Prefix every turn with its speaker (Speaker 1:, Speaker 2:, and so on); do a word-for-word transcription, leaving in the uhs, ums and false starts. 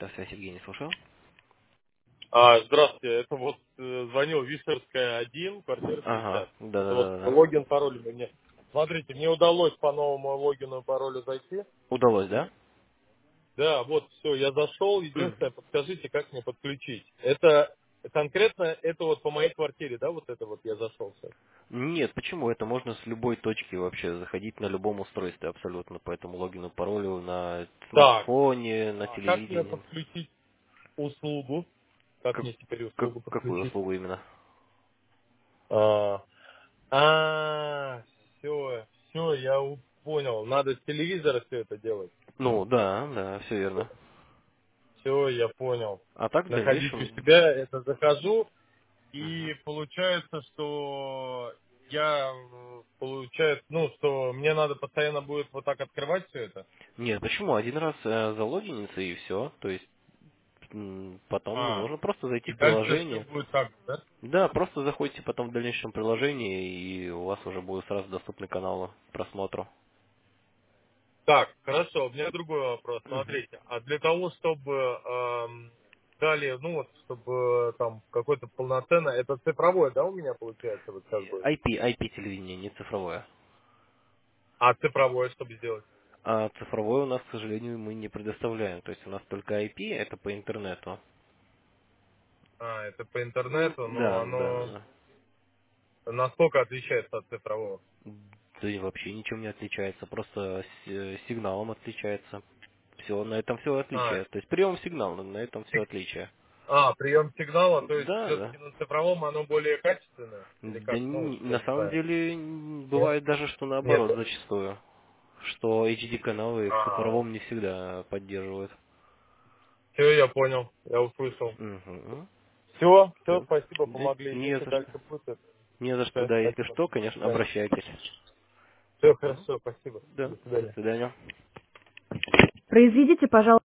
Speaker 1: Связь Евгений, слушаю.
Speaker 2: А, здравствуйте, это вот э, звонил Вишерская один, квартира
Speaker 1: Ага,
Speaker 2: пятьдесят. Это вот
Speaker 1: да-да-да-да.
Speaker 2: логин, пароль у меня. Смотрите, мне удалось по новому логину и паролю зайти.
Speaker 1: Удалось, да?
Speaker 2: Да, вот все, я зашел.
Speaker 1: М.
Speaker 2: Единственное, подскажите, как мне подключить. Это конкретно, это вот по моей квартире, да, вот это вот я зашел сейчас.
Speaker 1: Нет, почему? Это можно с любой точки вообще заходить на любом устройстве абсолютно по этому логину, паролю на
Speaker 2: Так,
Speaker 1: смартфоне, на
Speaker 2: а как мне
Speaker 1: телевидении.
Speaker 2: подключить услугу? Как
Speaker 1: Как,
Speaker 2: мне теперь
Speaker 1: как-
Speaker 2: услугу
Speaker 1: какую
Speaker 2: подключить?
Speaker 1: услугу именно?
Speaker 2: А, а, все, все, я у- понял. Надо с телевизора все это делать.
Speaker 1: Ну, да, да, все верно.
Speaker 2: Все, я понял.
Speaker 1: А так в
Speaker 2: Находить у
Speaker 1: дальнейшем...
Speaker 2: себя, это захожу,
Speaker 1: Мгм.
Speaker 2: и получается, что я, м, получается, ну, что мне надо постоянно будет вот так открывать все это.
Speaker 1: Нет, почему? Один раз э, залогиниться и все. То есть м, потом ну,
Speaker 2: А,
Speaker 1: можно просто зайти
Speaker 2: и
Speaker 1: в
Speaker 2: дальше все
Speaker 1: приложение.
Speaker 2: будет так же, да?
Speaker 1: Да, просто заходите потом в дальнейшем приложение, и у вас уже будут сразу доступны каналы к просмотру.
Speaker 2: Так, хорошо, у меня другой вопрос.
Speaker 1: Мгм.
Speaker 2: Смотрите, а для того, чтобы эм, далее, ну вот, чтобы там какой-то полноценно, это цифровое, да, у меня получается вот сейчас будет?
Speaker 1: I P, I P телевидение, не цифровое.
Speaker 2: А цифровое, чтобы сделать?
Speaker 1: А цифровое у нас, к сожалению, мы не предоставляем. То есть у нас только I P, это по интернету.
Speaker 2: А, это по
Speaker 1: Ну,
Speaker 2: интернету, но
Speaker 1: да, да,
Speaker 2: оно
Speaker 1: да.
Speaker 2: насколько отличается от цифрового?
Speaker 1: Да и вообще ничем не отличается, просто с- э, сигналом отличается. Все, на этом все
Speaker 2: А,
Speaker 1: отличие. То есть прием сигнала, на этом все
Speaker 2: сиг-
Speaker 1: отличие.
Speaker 2: а, прием сигнала, то есть
Speaker 1: Да, да.
Speaker 2: все-таки на цифровом оно более качественное? Или
Speaker 1: Да
Speaker 2: как? Ну,
Speaker 1: н-
Speaker 2: я
Speaker 1: на
Speaker 2: не
Speaker 1: самом
Speaker 2: знаю.
Speaker 1: деле н-
Speaker 2: Нет?
Speaker 1: бывает даже, что
Speaker 2: Нет.
Speaker 1: наоборот зачастую. Что H D каналы в
Speaker 2: А,
Speaker 1: цифровом не всегда поддерживают.
Speaker 2: все, я понял, я услышал.
Speaker 1: Угу.
Speaker 2: Все, все,
Speaker 1: Все.
Speaker 2: спасибо,
Speaker 1: Да
Speaker 2: помогли.
Speaker 1: не
Speaker 2: Если
Speaker 1: за что.
Speaker 2: дальше будет,
Speaker 1: Не за что,
Speaker 2: все,
Speaker 1: да, если
Speaker 2: спасибо.
Speaker 1: что,
Speaker 2: До
Speaker 1: конечно,
Speaker 2: свидания.
Speaker 1: обращайтесь.
Speaker 2: Все
Speaker 1: Мгм.
Speaker 2: хорошо, спасибо.
Speaker 1: Да,
Speaker 2: До
Speaker 1: до
Speaker 2: свидания.
Speaker 1: свидания.
Speaker 2: Произведите, пожалуйста.